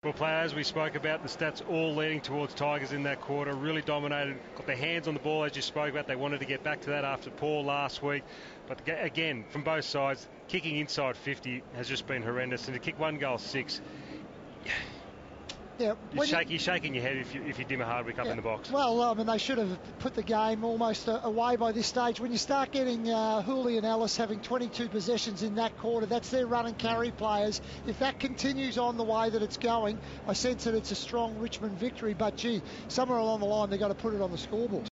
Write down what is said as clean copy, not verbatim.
Well, players, we spoke about the stats all leading towards Tigers in that quarter. Really dominated, got their hands on the ball as you spoke about. They wanted to get back to that after Paul last week. But again, from both sides, kicking inside 50 has just been horrendous. And to kick 1 goal 6, yeah, you're shaking your head if you dim a Hardwick up in the box. Well, I mean, they should have put the game almost away by this stage. When you start getting Hooley and Ellis having 22 possessions in that quarter, that's their run and carry players. If that continues on the way that it's going, I sense that it's a strong Richmond victory. But, gee, somewhere along the line, they've got to put it on the scoreboard.